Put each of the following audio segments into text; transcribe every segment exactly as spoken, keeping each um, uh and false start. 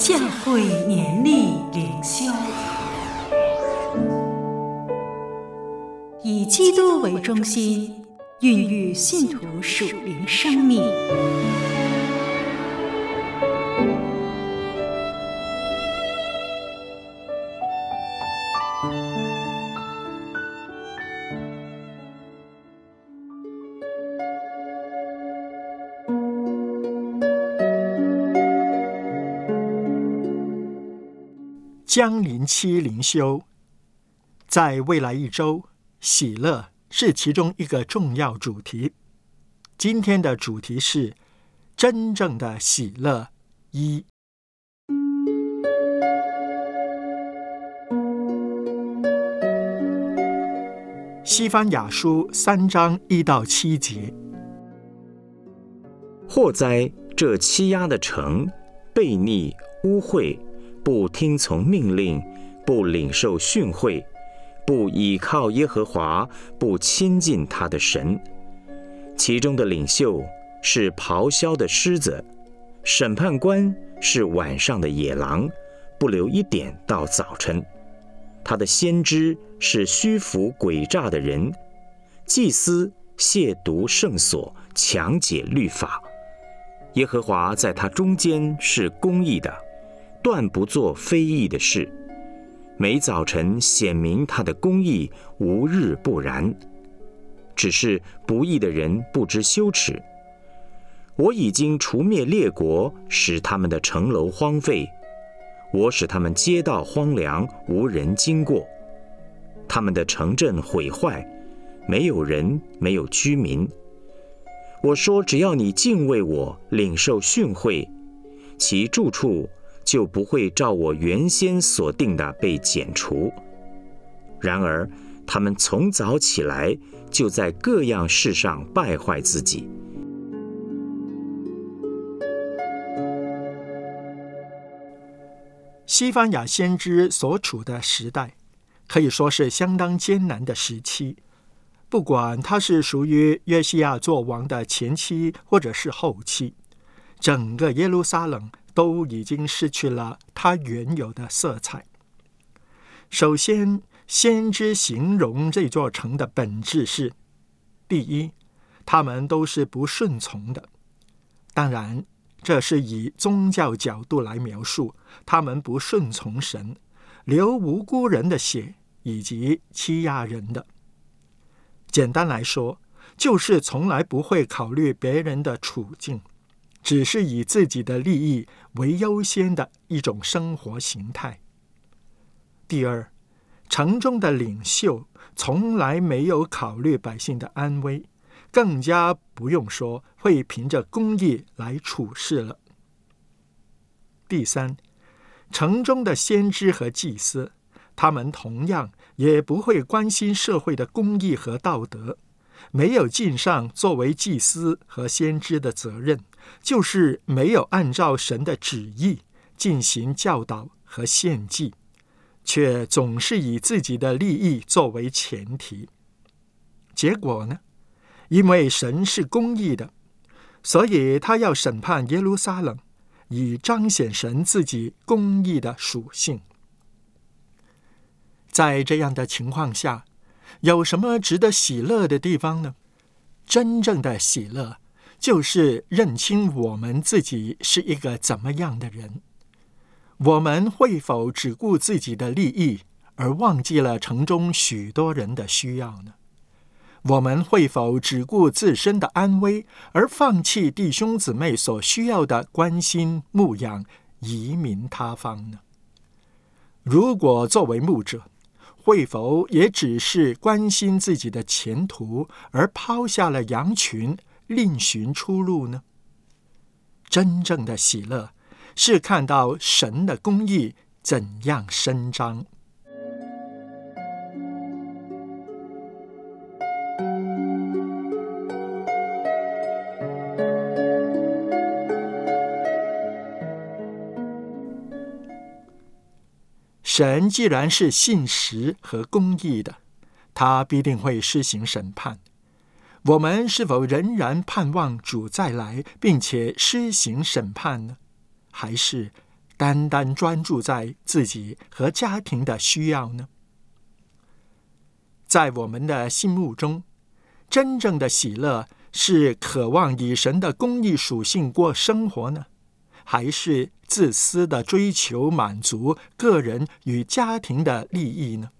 教会年历灵修，以基督为中心，孕育信徒属灵生命。 降临期灵修，在未来一周，喜乐是其中一个重要主题。今天的主题是真正的喜乐一。西番雅书三章一到七节。 祸哉，这欺压的城，悖逆污秽，不听从命令，不领受训诲，不倚靠耶和华，不亲近他的神。其中的领袖是咆哮的狮子，审判官是晚上的野狼，不留一点到早晨。他的先知是虚浮诡诈的人，祭司亵渎圣所，强解律法。耶和华在他中间是公义的，断不做非义的事，每早晨显明他的公义，无日不然。只是不义的人不知羞耻。我已经除灭列国，使他们的城楼荒废，我使他们街道荒凉，无人经过。他们的城镇毁坏，没有人，没有居民。我说，只要你敬畏我，领受训诲，其住处就不会照我原先所定的被剪除。然而他们从早起来，就在各样事上败坏自己。 西番雅先知所处的时代，可以说是相当艰难的时期。不管他是属于约西亚作王的前期或者是后期，整个耶路撒冷都已经失去了它原有的色彩。首先，先知形容这座城的本质是：第一，他们都是不顺从的。当然，这是以宗教角度来描述，他们不顺从神，流无辜人的血，以及欺压人的。简单来说，就是从来不会考虑别人的处境，只是以自己的利益为优先的一种生活形态。第二，城中的领袖从来没有考虑百姓的安危，更加不用说会凭着公义来处事了。第三，城中的先知和祭司，他们同样也不会关心社会的公义和道德，没有尽上作为祭司和先知的责任，就是没有按照神的旨意进行教导和献祭，却总是以自己的利益作为前提。结果呢？因为神是公义的，所以他要审判耶路撒冷，以彰显神自己公义的属性。在这样的情况下，有什么值得喜乐的地方呢？真正的喜乐就是认清我们自己是一个怎么样的人。我们会否只顾自己的利益，而忘记了城中许多人的需要呢？我们会否只顾自身的安危，而放弃弟兄姊妹所需要的关心、牧养、移民他方呢？如果作为牧者，会否也只是关心自己的前途，而抛下了羊群，另寻出路呢？真正的喜乐是看到神的公义怎样伸张。神既然是信实和公义的，他必定会施行审判。我们是否仍然盼望主再来，并且施行审判呢？还是单单专注在自己和家庭的需要呢？在我们的心目中，真正的喜乐是渴望以神的公义属性过生活呢，还是自私的追求满足个人与家庭的利益呢？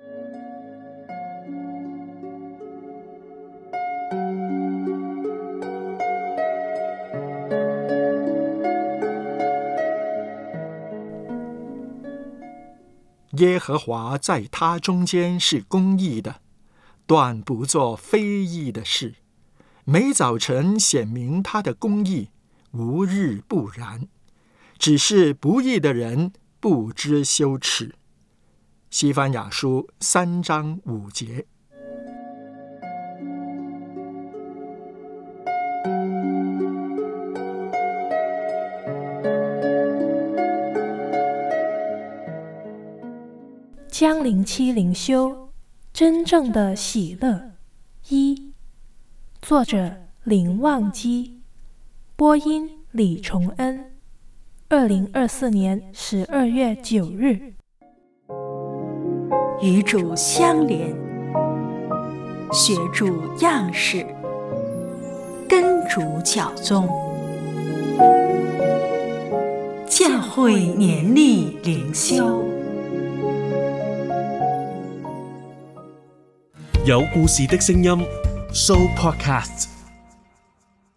耶和华在他中间是公义的，断不做非义的事。每早晨显明他的公义，无日不然。只是不义的人不知羞耻。西番雅书三章五节。 江灵期灵修，真正的喜乐一，作者林旺基，播音李崇恩，二零二四年十二月九日。 与主相连，学主样式，跟主脚踪，教会年历灵修。 有故事的聲音 Show Podcast。